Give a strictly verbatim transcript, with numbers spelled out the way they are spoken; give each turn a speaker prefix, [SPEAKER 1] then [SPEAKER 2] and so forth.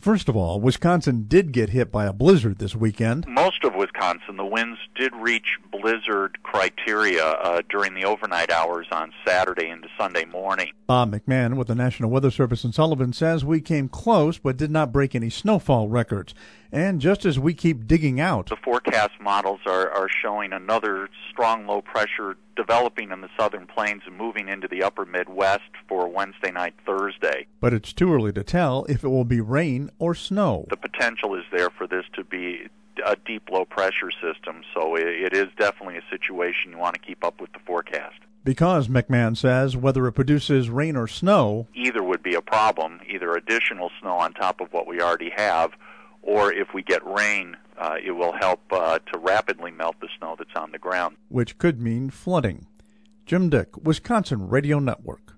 [SPEAKER 1] First of all, Wisconsin did get hit by a blizzard this weekend.
[SPEAKER 2] Most of Wisconsin, the winds did reach blizzard criteria uh, during the overnight hours on Saturday into Sunday morning.
[SPEAKER 1] Bob McMahon with the National Weather Service in Sullivan says we came close but did not break any snowfall records. And just as we keep digging out,
[SPEAKER 2] the forecast models are, are showing another strong low pressure developing in the southern plains and moving into the upper Midwest for Wednesday night, Thursday.
[SPEAKER 1] But it's too early to tell if it will be rain or snow.
[SPEAKER 2] The potential is there for this to be a deep low pressure system, so it, it is definitely a situation you want to keep up with the forecast.
[SPEAKER 1] Because, McMahon says, whether it produces rain or snow,
[SPEAKER 2] either would be a problem, either additional snow on top of what we already have, or if we get rain, uh, it will help uh, to rapidly melt the snow that's on the ground.
[SPEAKER 1] Which could mean flooding. Jim Dick, Wisconsin Radio Network.